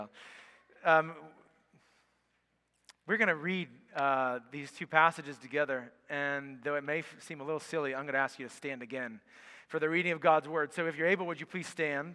Um, we're going to read these two passages together, and though it may seem a little silly, I'm going to ask you to stand again for the reading of God's Word. So if you're able, would you please stand?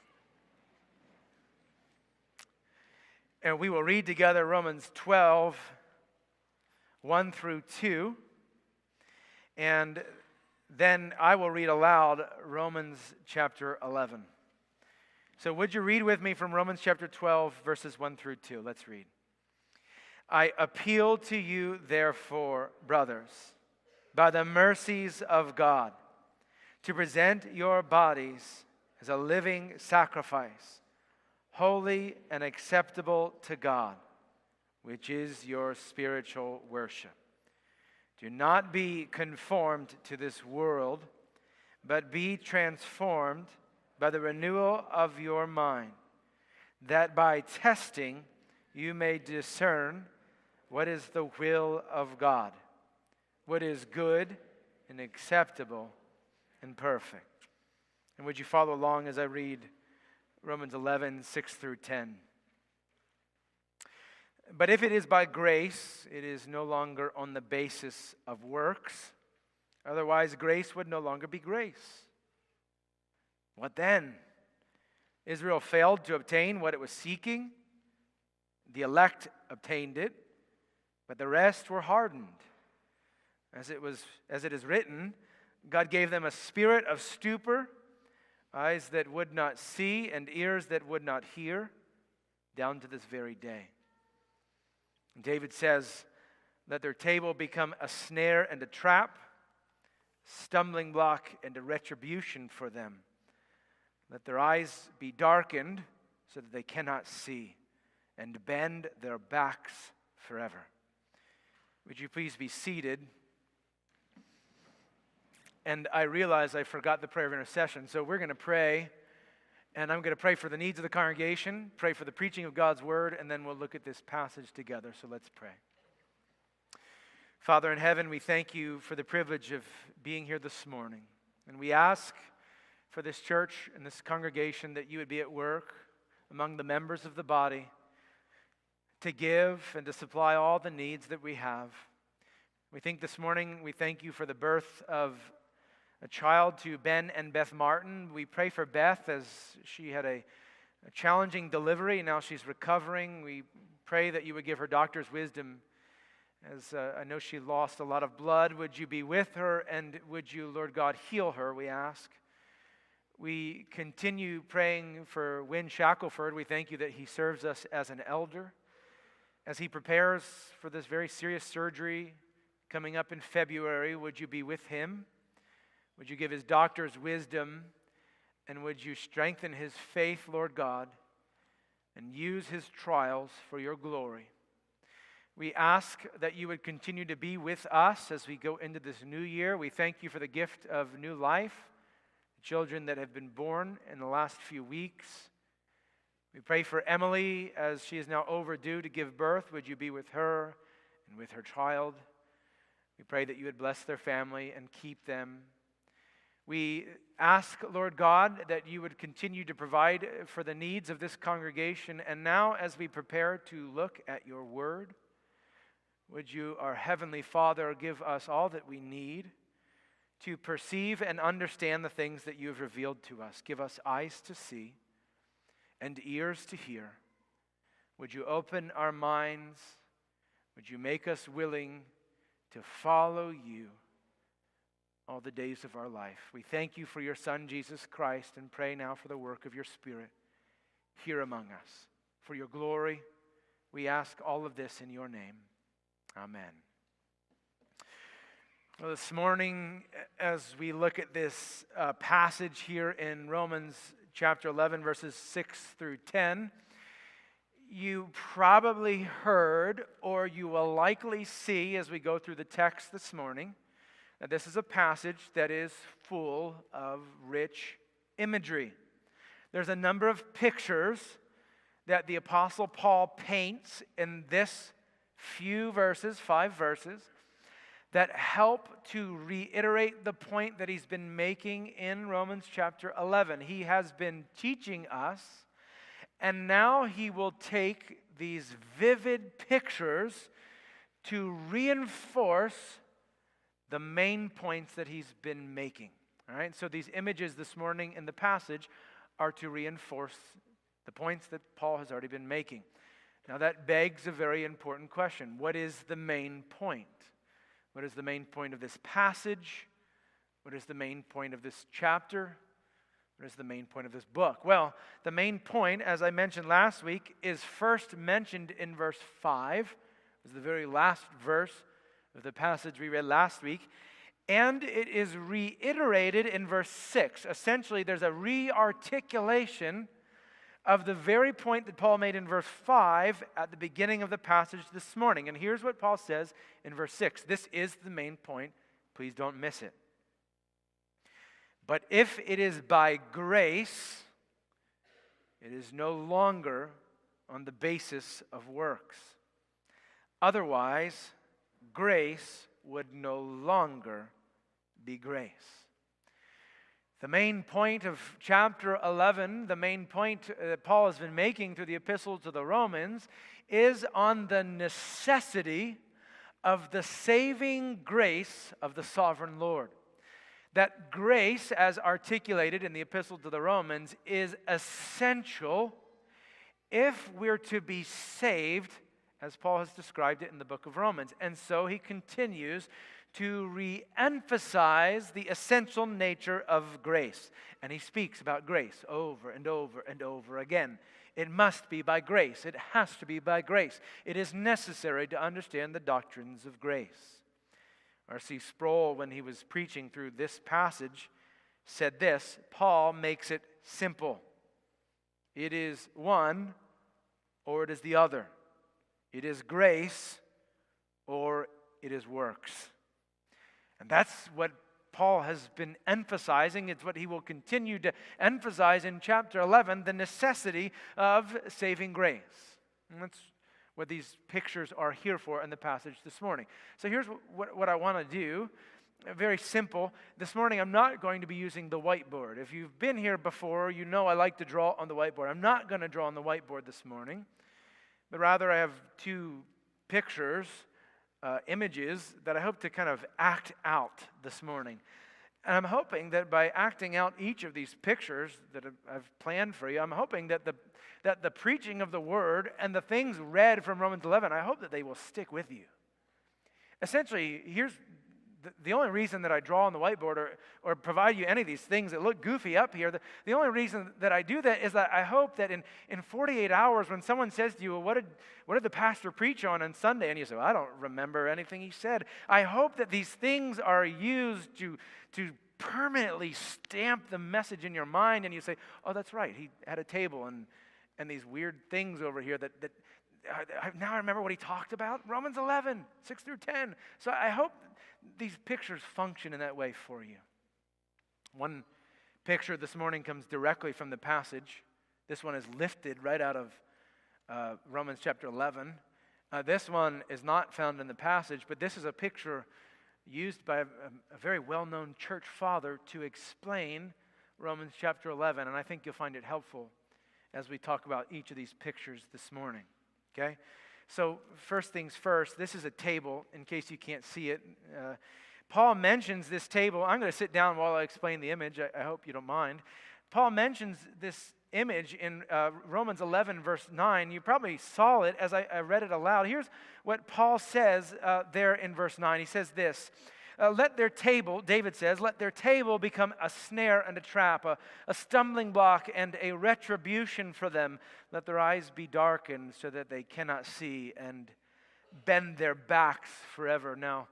And we will read together Romans 12, 1 through 2, and then I will read aloud Romans chapter 11. So would you read with me from Romans chapter 12, verses 1 through 2? Let's read. I appeal to you, therefore, brothers, by the mercies of God, to present your bodies as a living sacrifice, holy and acceptable to God, which is your spiritual worship. Do not be conformed to this world, but be transformed by the renewal of your mind, that by testing you may discern what is the will of God, what is good and acceptable and perfect. And would you follow along as I read Romans 11, 6 through 10. But if it is by grace, it is no longer on the basis of works. Otherwise, grace would no longer be grace. What then? Israel failed to obtain what it was seeking. The elect obtained it, but the rest were hardened. As it is written, God gave them a spirit of stupor, eyes that would not see and ears that would not hear, down to this very day. And David says, let their table become a snare and a trap, stumbling block and a retribution for them. Let their eyes be darkened so that they cannot see, and bend their backs forever. Would you please be seated? And I realize I forgot the prayer of intercession, so we're going to pray, and I'm going to pray for the needs of the congregation, pray for the preaching of God's word, and then we'll look at this passage together. So let's pray. Father in heaven, we thank you for the privilege of being here this morning, and we ask for this church and this congregation that you would be at work among the members of the body to give and to supply all the needs that we have. We thank you for the birth of a child to Ben and Beth Martin. We pray for Beth as she had a challenging delivery, and now she's recovering. We pray that you would give her doctor's wisdom, as I know she lost a lot of blood. Would you be with her, and would you, Lord God, heal her, we ask. We continue praying for Wynn Shackelford. We thank you that he serves us as an elder. As he prepares for this very serious surgery coming up in February, would you be with him? Would you give his doctor's wisdom, and would you strengthen his faith, Lord God, and use his trials for your glory? We ask that you would continue to be with us as we go into this new year. We thank you for the gift of new life, the children that have been born in the last few weeks. We pray for Emily as she is now overdue to give birth. Would you be with her and with her child? We pray that you would bless their family and keep them. We ask, Lord God, that you would continue to provide for the needs of this congregation. And now, as we prepare to look at your word, would you, our Heavenly Father, give us all that we need to perceive and understand the things that you have revealed to us. Give us eyes to see and ears to hear. Would you open our minds? Would you make us willing to follow you all the days of our life? We thank you for your Son, Jesus Christ, and pray now for the work of your Spirit here among us. For your glory, we ask all of this in your name. Amen. Well, this morning, as we look at this passage here in Romans chapter 11, verses 6 through 10, you probably heard, or you will likely see as we go through the text this morning, that this is a passage that is full of rich imagery. There's a number of pictures that the Apostle Paul paints in this few verses, 5 verses, that help to reiterate the point that he's been making in Romans chapter 11. He has been teaching us And now he will take these vivid pictures to reinforce the main points that he's been making. All right, so these images this morning in the passage are to reinforce the points that Paul has already been making. Now that begs a very important question. What is the main point? What is the main point of this passage? What is the main point of this chapter? What is the main point of this book? Well, the main point, as I mentioned last week, is first mentioned in verse 5. It was the very last verse of the passage we read last week. And it is reiterated in verse 6. Essentially, there's a re-articulation of the very point that Paul made in verse 5 at the beginning of the passage this morning. And here's what Paul says in verse 6. This is the main point. Please don't miss it. But if it is by grace, it is no longer on the basis of works. Otherwise, grace would no longer be grace. The main point of chapter 11, the main point that Paul has been making through the epistle to the Romans, is on the necessity of the saving grace of the sovereign Lord. That grace, as articulated in the epistle to the Romans, is essential if we're to be saved, as Paul has described it in the book of Romans. And so he continues to re-emphasize the essential nature of grace. And he speaks about grace over and over and over again. It must be by grace. It has to be by grace. It is necessary to understand the doctrines of grace. R.C. Sproul, when he was preaching through this passage, said this: Paul makes it simple. It is one or it is the other. It is grace or it is works. And that's what Paul has been emphasizing. It's what he will continue to emphasize in chapter 11, the necessity of saving grace. And that's what these pictures are here for in the passage this morning. So here's what I want to do. Very simple. This morning I'm not going to be using the whiteboard. If you've been here before, you know I like to draw on the whiteboard. I'm not going to draw on the whiteboard this morning, but rather I have two pictures, images that I hope to kind of act out this morning. And I'm hoping that by acting out each of these pictures that I've planned for you, I'm hoping that the preaching of the Word and the things read from Romans 11, I hope that they will stick with you. Essentially, here's the only reason that I draw on the whiteboard or provide you any of these things that look goofy up here, the only reason that I do that is that I hope that in 48 hours when someone says to you, well, what did the pastor preach on Sunday? And you say, well, I don't remember anything he said. I hope that these things are used to permanently stamp the message in your mind, and you say, oh, that's right, he had a table and these weird things over here that now I remember what he talked about. Romans 11, 6 through 10. So I hope these pictures function in that way for you. One picture this morning comes directly from the passage. This one is lifted right out of Romans chapter 11. This one is not found in the passage, but this is a picture used by a very well-known church father to explain Romans chapter 11, and I think you'll find it helpful as we talk about each of these pictures this morning. Okay? So first things first, this is a table, in case you can't see it. Paul mentions this table. I'm going to sit down while I explain the image. I hope you don't mind. Paul mentions this image in Romans 11, verse 9. You probably saw it as I read it aloud. Here's what Paul says there in verse 9. He says this: let their table, David says, let their table become a snare and a trap, a stumbling block and a retribution for them. Let their eyes be darkened so that they cannot see, and bend their backs forever. Now,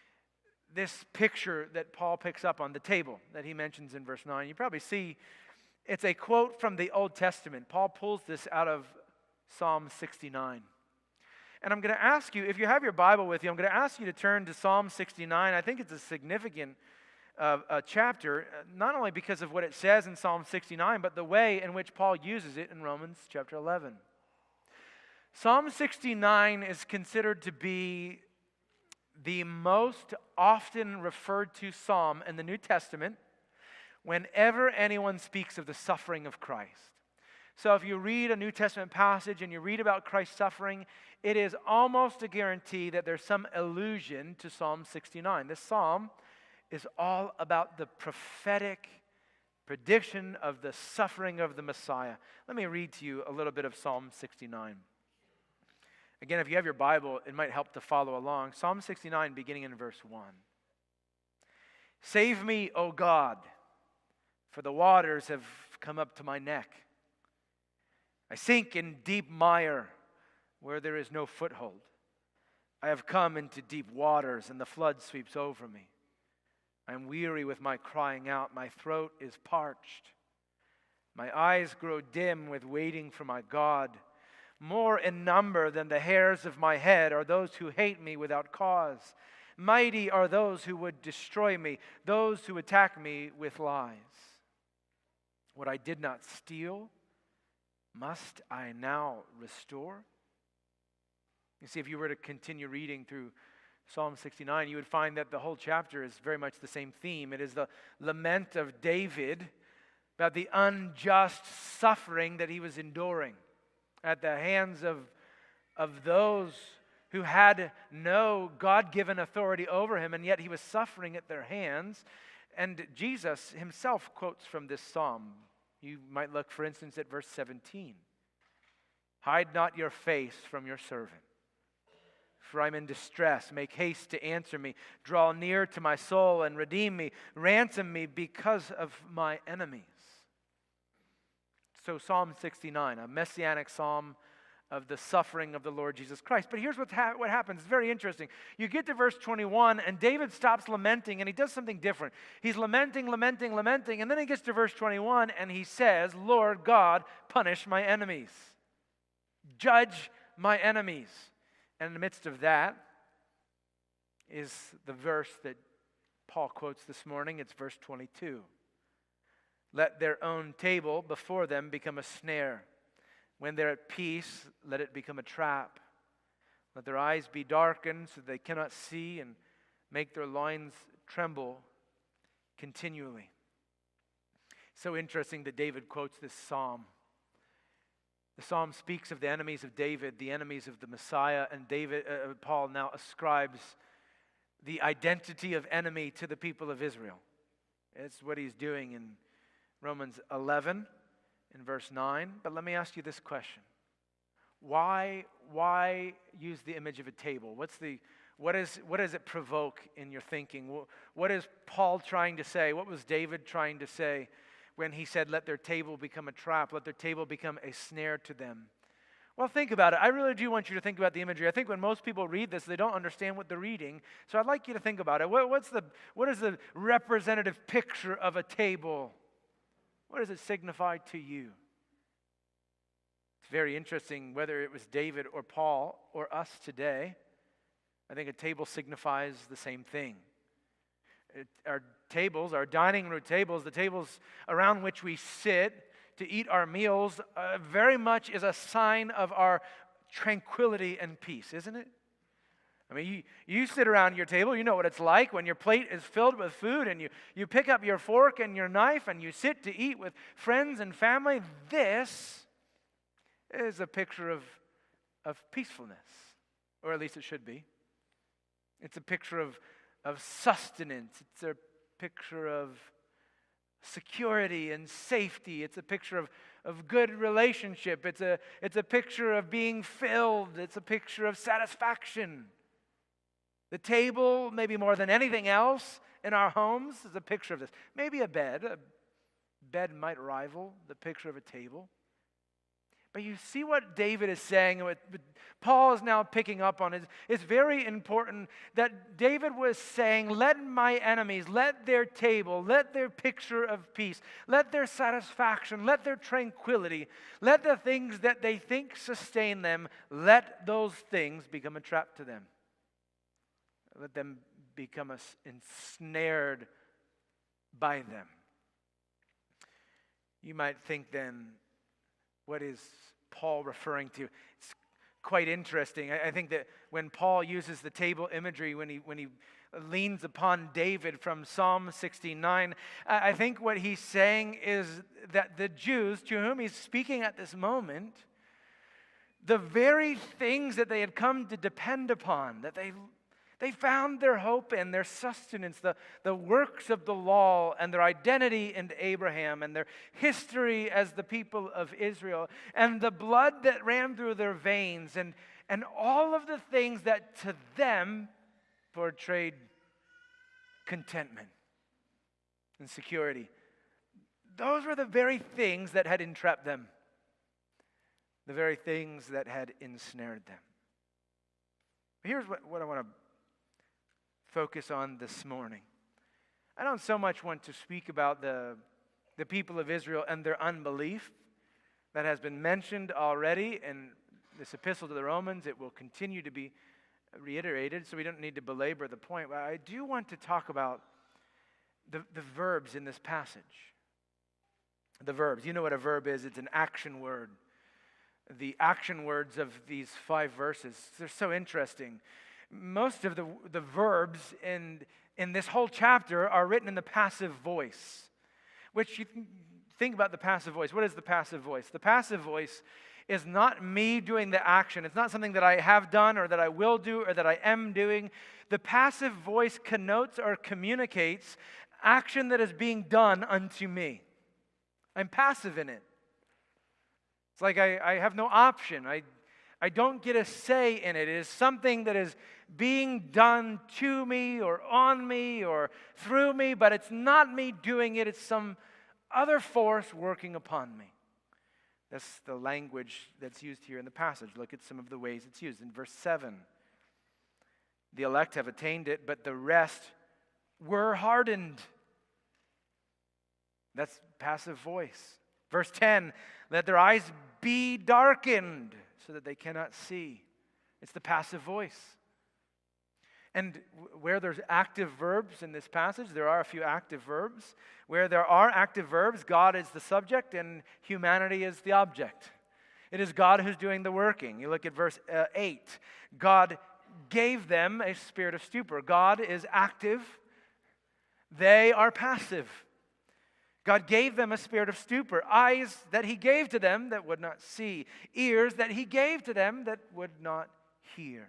this picture that Paul picks up on the table that he mentions in verse 9, you probably see it's a quote from the Old Testament. Paul pulls this out of Psalm 69. And I'm going to ask you, if you have your Bible with you, I'm going to ask you to turn to Psalm 69. I think it's a significant chapter, not only because of what it says in Psalm 69, but the way in which Paul uses it in Romans chapter 11. Psalm 69 is considered to be the most often referred to psalm in the New Testament whenever anyone speaks of the suffering of Christ. So if you read a New Testament passage and you read about Christ's suffering, it is almost a guarantee that there's some allusion to Psalm 69. This psalm is all about the prophetic prediction of the suffering of the Messiah. Let me read to you a little bit of Psalm 69. Again, if you have your Bible, it might help to follow along. Psalm 69, beginning in verse 1. Save me, O God, for the waters have come up to my neck. I sink in deep mire where there is no foothold. I have come into deep waters, and the flood sweeps over me. I am weary with my crying out. My throat is parched. My eyes grow dim with waiting for my God. More in number than the hairs of my head are those who hate me without cause. Mighty are those who would destroy me, those who attack me with lies. What I did not steal, must I now restore? You see, if you were to continue reading through Psalm 69, you would find that the whole chapter is very much the same theme. It is the lament of David about the unjust suffering that he was enduring at the hands of those who had no God-given authority over him, and yet he was suffering at their hands. And Jesus himself quotes from this psalm. You might look, for instance, at verse 17. Hide not your face from your servant, for I'm in distress. Make haste to answer me. Draw near to my soul and redeem me. Ransom me because of my enemies. So Psalm 69, a messianic psalm of the suffering of the Lord Jesus Christ. But here's what happens. It's very interesting. You get to verse 21, and David stops lamenting, and he does something different. He's lamenting, and then he gets to verse 21, and he says, Lord God, punish my enemies. Judge my enemies. And in the midst of that is the verse that Paul quotes this morning. It's verse 22. Let their own table before them become a snare. When they're at peace, let it become a trap. Let their eyes be darkened so they cannot see, and make their loins tremble continually. So interesting that David quotes this psalm. The psalm speaks of the enemies of David, the enemies of the Messiah, and Paul now ascribes the identity of enemy to the people of Israel. It's what he's doing in Romans 11. In verse 9, but let me ask you this question. Why use the image of a table? What does it provoke in your thinking? What is Paul trying to say? What was David trying to say when he said, let their table become a trap, let their table become a snare to them? Well, think about it. I really do want you to think about the imagery. I think when most people read this, they don't understand what they're reading. So I'd like you to think about it. What is the representative picture of a table? What does it signify to you? It's very interesting whether it was David or Paul or us today. I think a table signifies the same thing. Our tables, our dining room tables, the tables around which we sit to eat our meals, very much is a sign of our tranquility and peace, isn't it? I mean, you sit around your table, you know what it's like when your plate is filled with food, and you pick up your fork and your knife and you sit to eat with friends and family. This is a picture of peacefulness, or at least it should be. It's a picture of sustenance. It's a picture of security and safety. It's a picture of good relationship. It's a picture of being filled. It's a picture of satisfaction. The table, maybe more than anything else in our homes, is a picture of this. Maybe a bed. A bed might rival the picture of a table. But you see what David is saying, what Paul is now picking up on. It's very important that David was saying, let my enemies, let their table, let their picture of peace, let their satisfaction, let their tranquility, let the things that they think sustain them, let those things become a trap to them. Let them become ensnared by them. You might think then, what is Paul referring to? It's quite interesting. I think that when Paul uses the table imagery, when he leans upon David from Psalm 69, I think what he's saying is that the Jews to whom he's speaking at this moment, the very things that they had come to depend upon, that they found their hope in, their sustenance, the works of the law and their identity in Abraham and their history as the people of Israel and the blood that ran through their veins and all of the things that to them portrayed contentment and security. Those were the very things that had entrapped them, the very things that had ensnared them. Here's what I want to focus on this morning. I don't so much want to speak about the people of Israel and their unbelief that has been mentioned already in this epistle to the Romans. It will continue to be reiterated, so we don't need to belabor the point. But I do want to talk about the verbs in this passage. The verbs. You know what a verb is. It's an action word. The action words of these 5 verses, they're so interesting. Most of the verbs in this whole chapter are written in the passive voice, which you think about the passive voice. What is the passive voice? The passive voice is not me doing the action. It's not something that I have done or that I will do or that I am doing. The passive voice connotes or communicates action that is being done unto me. I'm passive in it. It's like I have no option. I don't get a say in it. It is something that is being done to me or on me or through me, but it's not me doing it. It's some other force working upon me. That's the language that's used here in the passage. Look at some of the ways it's used. In verse 7, the elect have attained it, but the rest were hardened. That's passive voice. Verse 10, let their eyes be darkened so that they cannot see. It's the passive voice. And where there's active verbs in this passage, there are a few active verbs. Where there are active verbs, God is the subject and humanity is the object. It is God who's doing the working. You look at verse 8. God gave them a spirit of stupor. God is active. They are passive. God gave them a spirit of stupor, eyes that he gave to them that would not see, ears that he gave to them that would not hear.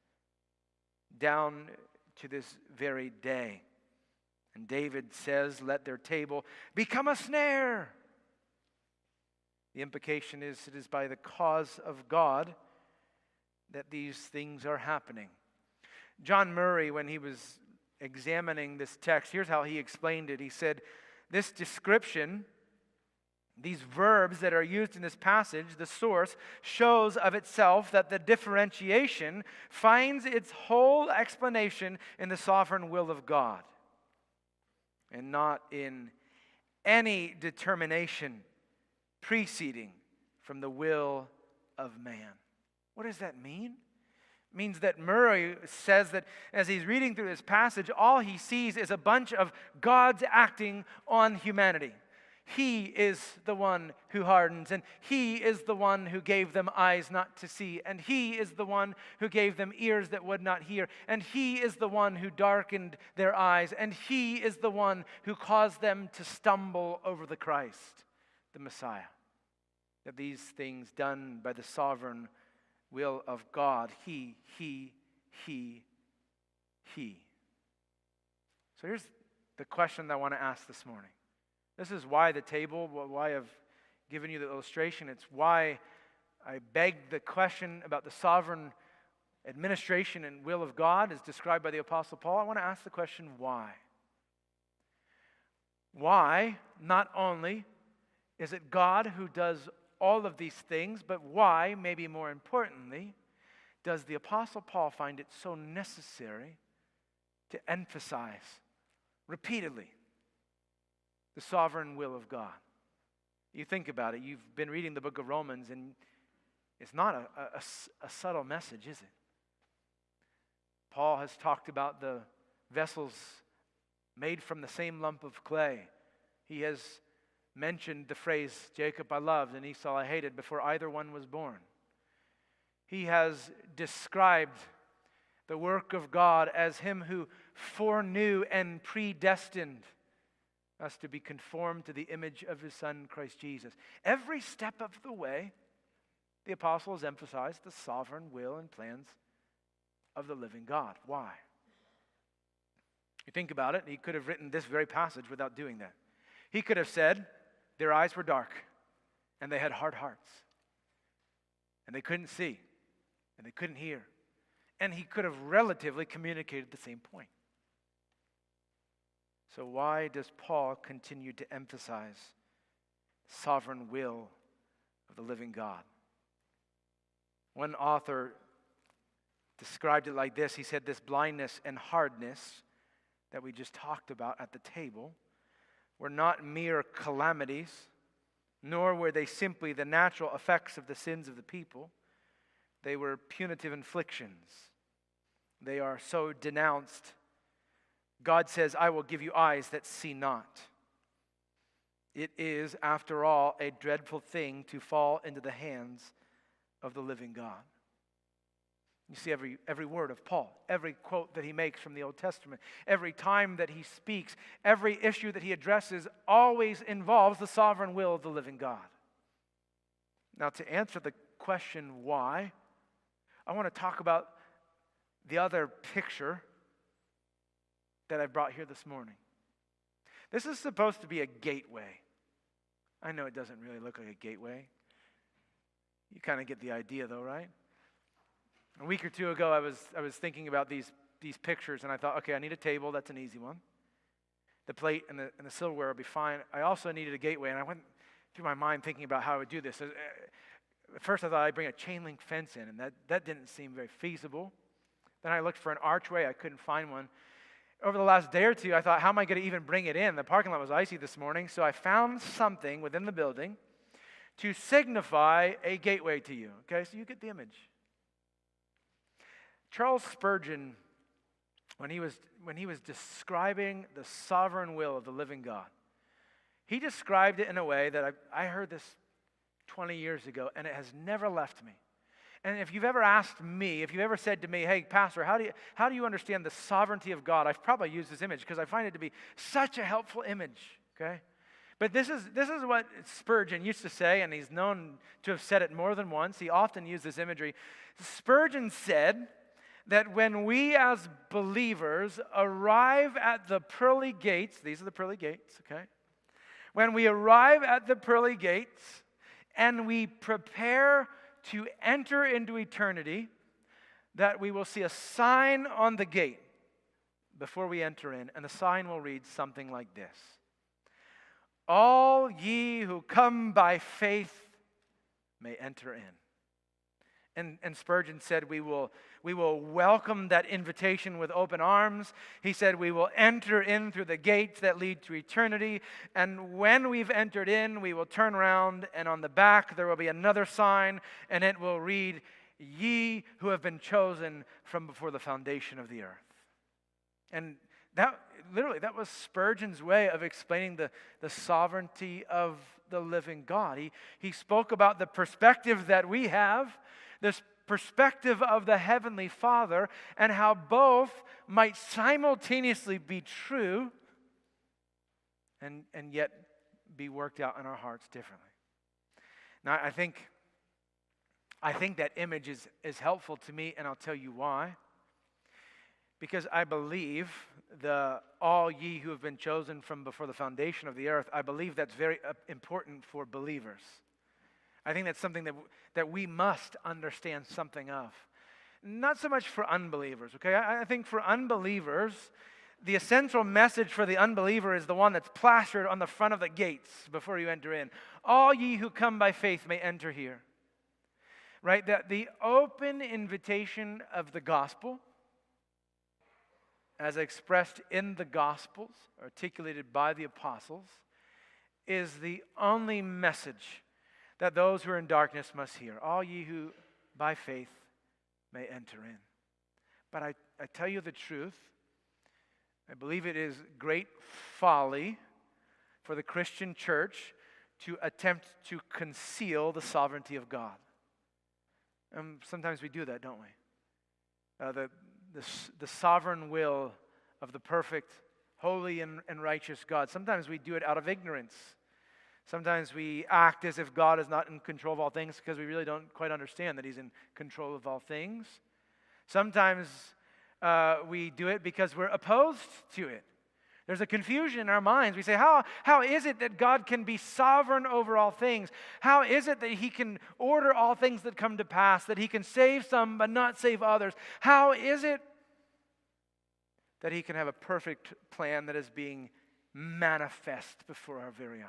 Down to this very day. And David says, let their table become a snare. The implication is it is by the cause of God that these things are happening. John Murray, when he was examining this text, here's how he explained it. He said, this description, these verbs that are used in this passage, the source, shows of itself that the differentiation finds its whole explanation in the sovereign will of God and not in any determination preceding from the will of man. What does that mean? It means that Murray says that as he's reading through this passage, all he sees is a bunch of God's acting on humanity. He is the one who hardens, and he is the one who gave them eyes not to see, and he is the one who gave them ears that would not hear, and he is the one who darkened their eyes, and he is the one who caused them to stumble over the Christ, the Messiah. That these things done by the sovereign will of God, he. So here's the question that I want to ask this morning. This is why the table, why I've given you the illustration. It's why I begged the question about the sovereign administration and will of God as described by the Apostle Paul. I want to ask the question, why? Why, not only is it God who does all of these things, but why, maybe more importantly, does the Apostle Paul find it so necessary to emphasize repeatedly the sovereign will of God? You think about it. You've been reading the book of Romans, and it's not a subtle message, is it? Paul has talked about the vessels made from the same lump of clay. He has mentioned the phrase, Jacob I loved and Esau I hated, before either one was born. he has described the work of God as him who foreknew and predestined us to be conformed to the image of his Son, Christ Jesus. Every step of the way, the apostle has emphasized the sovereign will and plans of the living God. Why? You think about it, he could have written this very passage without doing that. He could have said, their eyes were dark, and they had hard hearts, and they couldn't see, and they couldn't hear. And he could have relatively communicated the same point. So why does Paul continue to emphasize the sovereign will of the living God? One author described it like this. He said, this blindness and hardness that we just talked about at the table were not mere calamities, nor were they simply the natural effects of the sins of the people. They were punitive inflictions. They are so denounced. God says, I will give you eyes that see not. It is, after all, a dreadful thing to fall into the hands of the living God. You see every word of Paul, every quote that he makes from the Old Testament, every time that he speaks, every issue that he addresses always involves the sovereign will of the living God. Now, to answer the question why, I want to talk about the other picture that I brought here this morning. This is supposed to be a gateway. I know it doesn't really look like a gateway. You kind of get the idea though, right? A week or two ago, I was thinking about these pictures, and I thought, okay, I need a table. That's an easy one. The plate and the silverware will be fine. I also needed a gateway, and I went through my mind thinking about how I would do this. At first, I thought I'd bring a chain link fence in, and that didn't seem very feasible. Then I looked for an archway. I couldn't find one. Over the last day or two, I thought, how am I going to even bring it in? The parking lot was icy this morning, so I found something within the building to signify a gateway to you. Okay, so you get the image. Charles Spurgeon, when he was describing the sovereign will of the living God, he described it in a way that I heard this 20 years ago, and it has never left me. And if you've ever asked me, if you've ever said to me, hey, Pastor, how do you understand the sovereignty of God? I've probably used this image because I find it to be such a helpful image, okay? But this is what Spurgeon used to say, and he's known to have said it more than once. He often used this imagery. Spurgeon said that when we as believers arrive at the pearly gates, these are the pearly gates, okay? When we arrive at the pearly gates and we prepare to enter into eternity, that we will see a sign on the gate before we enter in, and the sign will read something like this: all ye who come by faith may enter in. And Spurgeon said we will welcome that invitation with open arms. He said we will enter in through the gates that lead to eternity. And when we've entered in, we will turn around, and on the back there will be another sign, and it will read, ye who have been chosen from before the foundation of the earth. And that was Spurgeon's way of explaining the sovereignty of the living God. He spoke about the perspective that we have, this perspective of the Heavenly Father, and how both might simultaneously be true and yet be worked out in our hearts differently. Now, I think that image is helpful to me, and I'll tell you why. Because I believe all ye who have been chosen from before the foundation of the earth, I believe that's very important for believers. I think that's something that we must understand something of. Not so much for unbelievers, okay? I think for unbelievers, the essential message for the unbeliever is the one that's plastered on the front of the gates before you enter in. All ye who come by faith may enter here. Right? That the open invitation of the gospel, as expressed in the Gospels, articulated by the apostles, is the only message that those who are in darkness must hear. All ye who by faith may enter in. But I tell you the truth, I believe it is great folly for the Christian church to attempt to conceal the sovereignty of God. Sometimes we do that, don't we? The sovereign will of the perfect, holy, and righteous God. Sometimes we do it out of ignorance. Sometimes we act as if God is not in control of all things because we really don't quite understand that He's in control of all things. Sometimes we do it because we're opposed to it. There's a confusion in our minds. We say, how is it that God can be sovereign over all things? How is it that He can order all things that come to pass, that He can save some but not save others? How is it that He can have a perfect plan that is being manifest before our very eyes?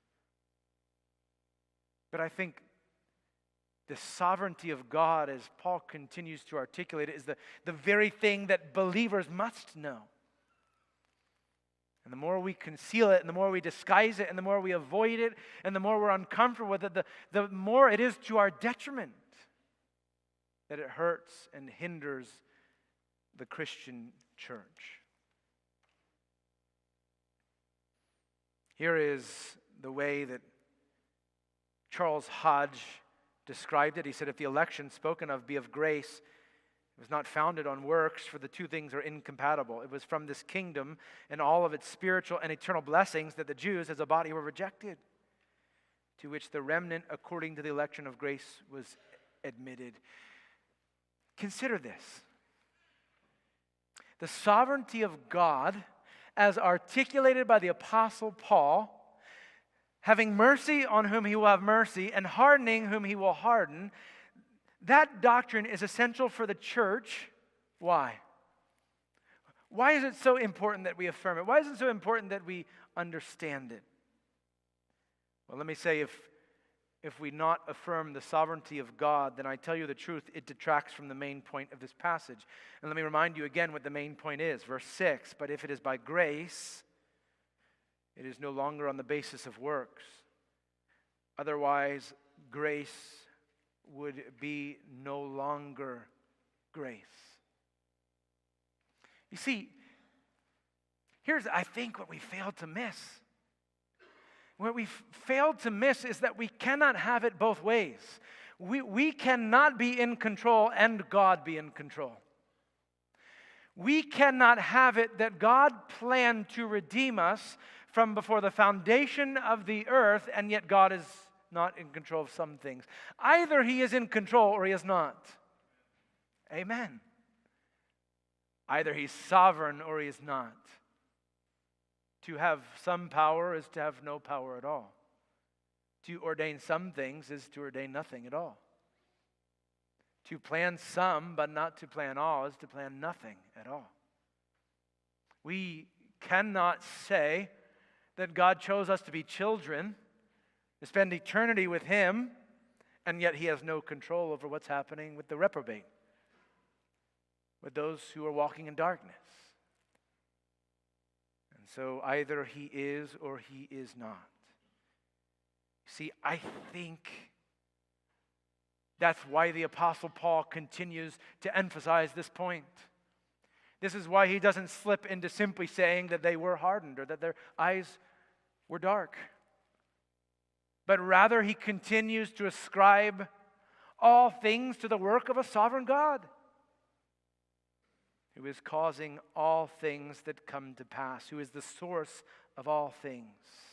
But I think the sovereignty of God, as Paul continues to articulate it, is the very thing that believers must know. And the more we conceal it, and the more we disguise it, and the more we avoid it, and the more we're uncomfortable with it, the more it is to our detriment that it hurts and hinders the Christian church. Here is the way that Charles Hodge described it. He said, if the election spoken of be of grace, it was not founded on works, for the two things are incompatible. It was from this kingdom and all of its spiritual and eternal blessings that the Jews as a body were rejected, to which the remnant according to the election of grace was admitted. Consider this. The sovereignty of God, as articulated by the Apostle Paul, having mercy on whom He will have mercy, and hardening whom He will harden, that doctrine is essential for the church. Why? Why is it so important that we affirm it? Why is it so important that we understand it? Well, let me say, if we not affirm the sovereignty of God, then I tell you the truth, it detracts from the main point of this passage. And let me remind you again what the main point is. Verse 6, but if it is by grace, it is no longer on the basis of works. Otherwise, grace would be no longer grace. You see, here's, I think, what we fail to miss. What we failed to miss is that we cannot have it both ways. We cannot be in control and God be in control. We cannot have it that God planned to redeem us from before the foundation of the earth, and yet God is not in control of some things. Either He is in control or He is not. Amen. Either He's sovereign or He is not. To have some power is to have no power at all. To ordain some things is to ordain nothing at all. To plan some but not to plan all is to plan nothing at all. We cannot say that God chose us to be children, to spend eternity with Him, and yet He has no control over what's happening with the reprobate, with those who are walking in darkness. And so either He is or He is not. See, I think that's why the Apostle Paul continues to emphasize this point. This is why he doesn't slip into simply saying that they were hardened or that their eyes were dark. But rather he continues to ascribe all things to the work of a sovereign God who is causing all things that come to pass, who is the source of all things.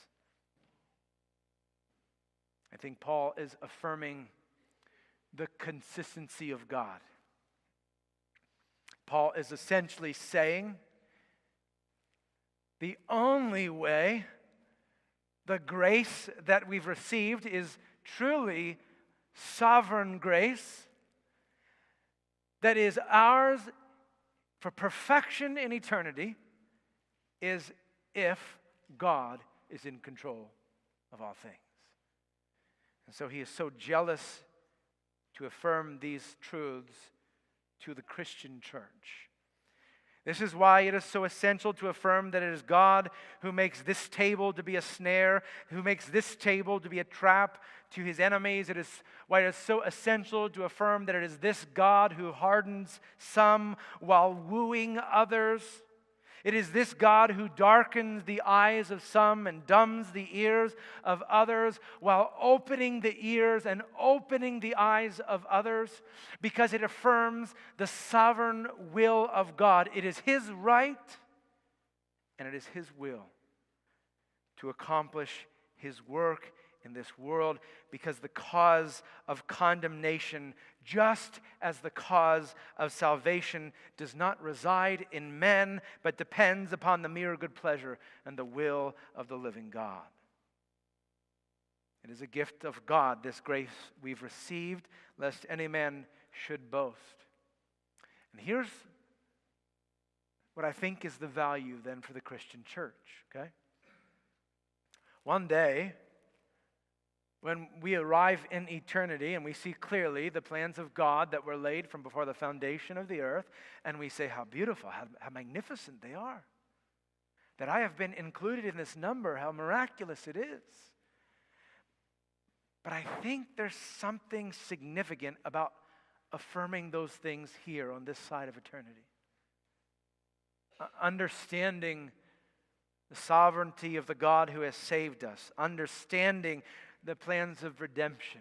I think Paul is affirming the consistency of God. Paul is essentially saying the only way the grace that we've received is truly sovereign grace that is ours for perfection in eternity is if God is in control of all things. And so he is so jealous to affirm these truths to the Christian church. This is why it is so essential to affirm that it is God who makes this table to be a snare, who makes this table to be a trap to His enemies. It is why it is so essential to affirm that it is this God who hardens some while wooing others. It is this God who darkens the eyes of some and dumbs the ears of others while opening the ears and opening the eyes of others, because it affirms the sovereign will of God. It is His right and it is His will to accomplish His work in this world, because the cause of condemnation, just as the cause of salvation, does not reside in men, but depends upon the mere good pleasure and the will of the living God. It is a gift of God, this grace we've received, lest any man should boast. And here's what I think is the value then for the Christian church, okay? One day, when we arrive in eternity and we see clearly the plans of God that were laid from before the foundation of the earth, and we say, how beautiful, how magnificent they are. That I have been included in this number, how miraculous it is. But I think there's something significant about affirming those things here on this side of eternity. Understanding the sovereignty of the God who has saved us. Understanding the plans of redemption.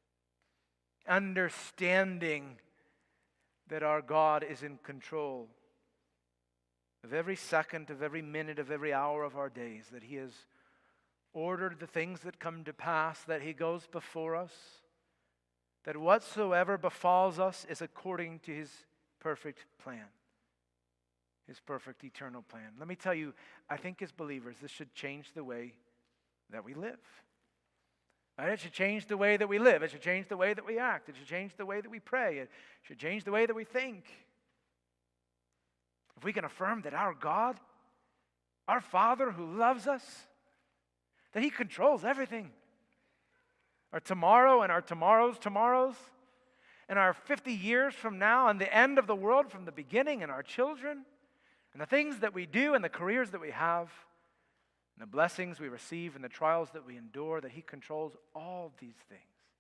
Understanding that our God is in control of every second, of every minute, of every hour of our days. That He has ordered the things that come to pass, that He goes before us. That whatsoever befalls us is according to His perfect plan. His perfect eternal plan. Let me tell you, I think as believers, this should change the way that we live. Right? It should change the way that we live. It should change the way that we act. It should change the way that we pray. It should change the way that we think. If we can affirm that our God, our Father who loves us, that He controls everything. Our tomorrow and our tomorrows, and our 50 years from now, and the end of the world from the beginning, and our children, and the things that we do, and the careers that we have, and the blessings we receive, and the trials that we endure, that He controls all these things.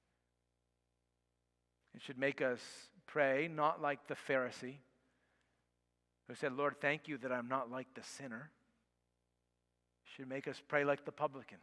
It should make us pray not like the Pharisee who said, Lord, thank you that I'm not like the sinner. It should make us pray like the publican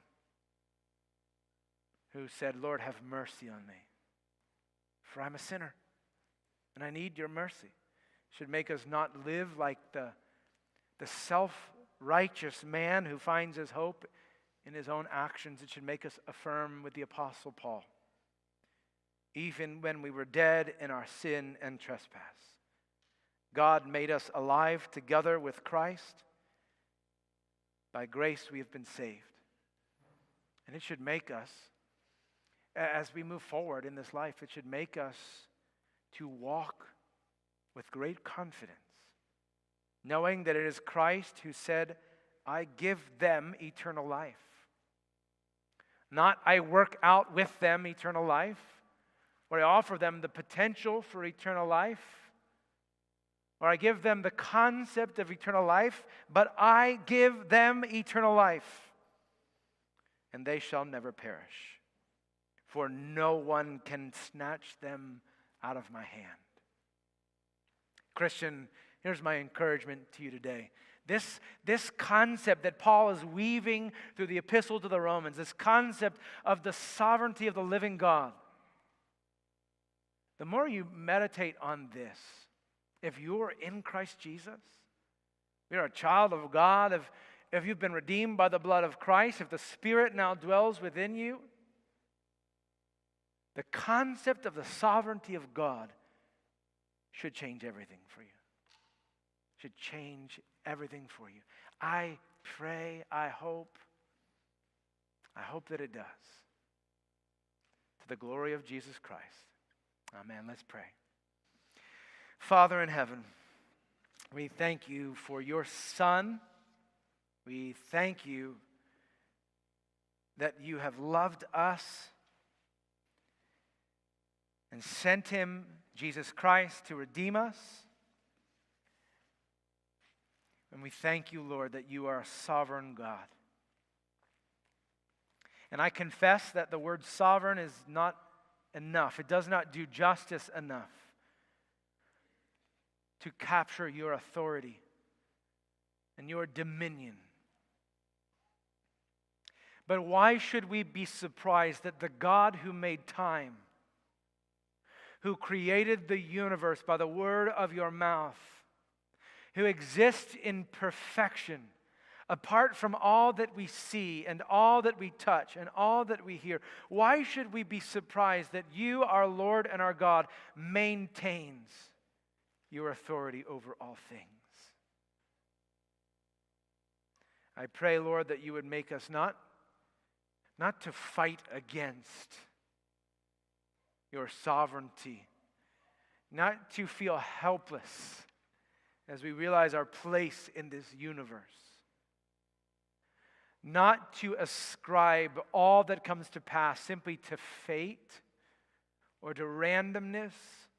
who said, Lord, have mercy on me, for I'm a sinner, and I need your mercy. It should make us not live like the self-righteous man who finds his hope in his own actions. It should make us affirm with the Apostle Paul, even when we were dead in our sin and trespass, God made us alive together with Christ. By grace we have been saved. And it should make us, as we move forward in this life, it should make us to walk with great confidence, knowing that it is Christ who said, I give them eternal life. Not I work out with them eternal life, or I offer them the potential for eternal life, or I give them the concept of eternal life, but I give them eternal life, and they shall never perish, for no one can snatch them out of my hand. Christian, here's my encouragement to you today. This concept that Paul is weaving through the epistle to the Romans, this concept of the sovereignty of the living God, the more you meditate on this, if you're in Christ Jesus, you're a child of God, if you've been redeemed by the blood of Christ, if the Spirit now dwells within you, the concept of the sovereignty of God should change everything for you. Should change everything for you. I pray, I hope that it does. To the glory of Jesus Christ. Amen. Let's pray. Father in heaven, we thank you for your Son. We thank you that you have loved us and sent him, Jesus Christ, to redeem us. And we thank you, Lord, that you are a sovereign God. And I confess that the word sovereign is not enough. It does not do justice enough to capture your authority and your dominion. But why should we be surprised that the God who made time, who created the universe by the word of your mouth, who exists in perfection, apart from all that we see and all that we touch and all that we hear, why should we be surprised that you, our Lord and our God, maintains your authority over all things? I pray, Lord, that you would make us not to fight against your sovereignty, not to feel helpless as we realize our place in this universe, not to ascribe all that comes to pass simply to fate or to randomness.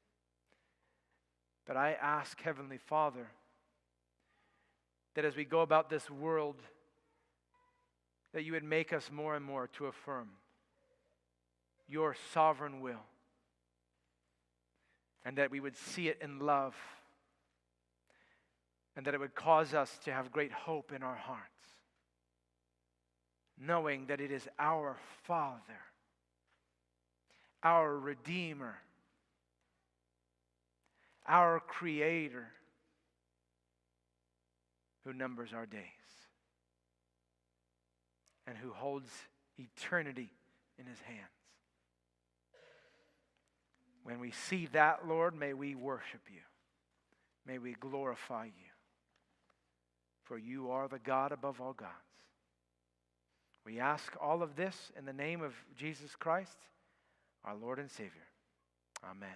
But I ask, Heavenly Father, that as we go about this world, that you would make us more and more to affirm your sovereign will, and that we would see it in love, and that it would cause us to have great hope in our hearts, knowing that it is our Father, our Redeemer, our Creator, who numbers our days and who holds eternity in his hands. When we see that, Lord, may we worship you. May we glorify you. For you are the God above all gods. We ask all of this in the name of Jesus Christ, our Lord and Savior. Amen.